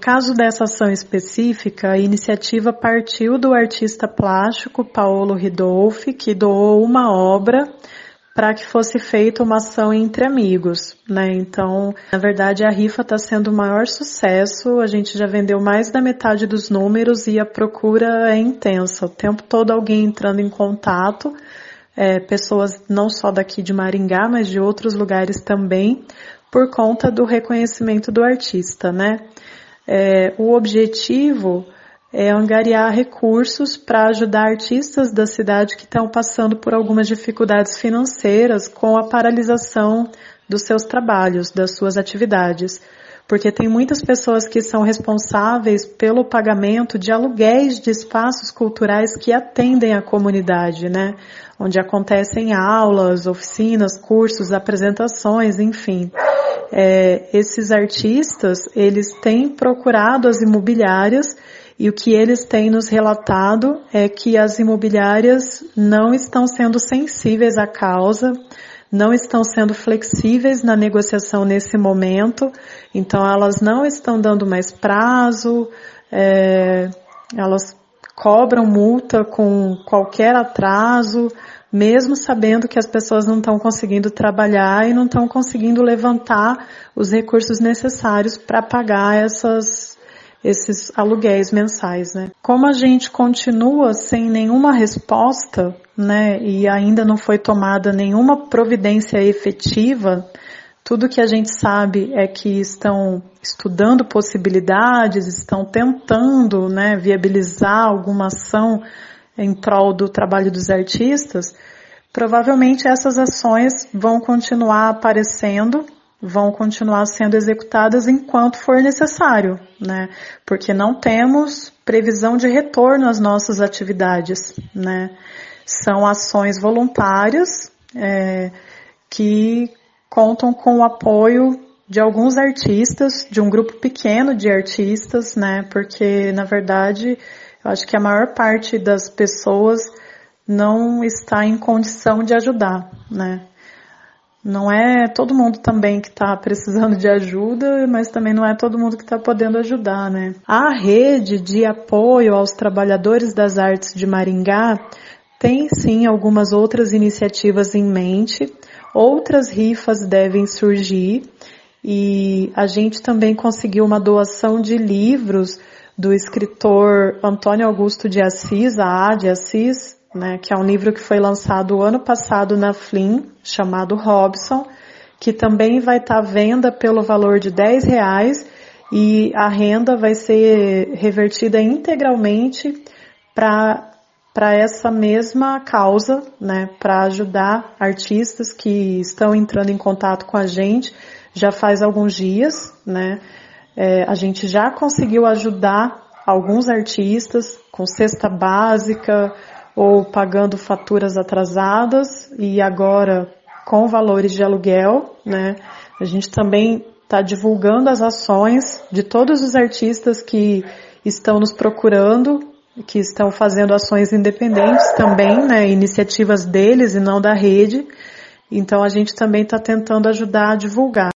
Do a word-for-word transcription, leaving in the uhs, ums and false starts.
caso dessa ação específica, a iniciativa partiu do artista plástico Paolo Ridolfi, que doou uma obra para que fosse feita uma ação entre amigos, né? Então, na verdade, a rifa está sendo o maior sucesso, a gente já vendeu mais da metade dos números e a procura é intensa. O tempo todo alguém entrando em contato, é, pessoas não só daqui de Maringá, mas de outros lugares também, por conta do reconhecimento do artista, né? É, o objetivo é angariar recursos para ajudar artistas da cidade que estão passando por algumas dificuldades financeiras com a paralisação dos seus trabalhos, das suas atividades. Porque tem muitas pessoas que são responsáveis pelo pagamento de aluguéis de espaços culturais que atendem a comunidade, né? Onde acontecem aulas, oficinas, cursos, apresentações, enfim. É, esses artistas, eles têm procurado as imobiliárias e o que eles têm nos relatado é que as imobiliárias não estão sendo sensíveis à causa, não estão sendo flexíveis na negociação nesse momento, então elas não estão dando mais prazo, é, elas cobram multa com qualquer atraso, mesmo sabendo que as pessoas não estão conseguindo trabalhar e não estão conseguindo levantar os recursos necessários para pagar essas esses aluguéis mensais, né? Como a gente continua sem nenhuma resposta, né, e ainda não foi tomada nenhuma providência efetiva, tudo que a gente sabe é que estão estudando possibilidades, estão tentando, né, viabilizar alguma ação em prol do trabalho dos artistas. Provavelmente essas ações vão continuar aparecendo, vão continuar sendo executadas enquanto for necessário, né? Porque não temos previsão de retorno às nossas atividades, né? São ações voluntárias é, que contam com o apoio de alguns artistas, de um grupo pequeno de artistas, né? Porque, na verdade, eu acho que a maior parte das pessoas não está em condição de ajudar, né? Não é todo mundo também que está precisando de ajuda, mas também não é todo mundo que está podendo ajudar, né? A rede de apoio aos trabalhadores das artes de Maringá tem sim algumas outras iniciativas em mente, outras rifas devem surgir e a gente também conseguiu uma doação de livros do escritor Antônio Augusto de Assis, a A de Assis, né, que é um livro que foi lançado ano passado na Flim, chamado Robson, que também vai estar à venda pelo valor de dez reais e a renda vai ser revertida integralmente para para essa mesma causa, né, para ajudar artistas que estão entrando em contato com a gente já faz alguns dias, né, é, a gente já conseguiu ajudar alguns artistas com cesta básica, ou pagando faturas atrasadas e agora com valores de aluguel, né? A gente também está divulgando as ações de todos os artistas que estão nos procurando, que estão fazendo ações independentes também, né? Iniciativas deles e não da rede. Então a gente também está tentando ajudar a divulgar.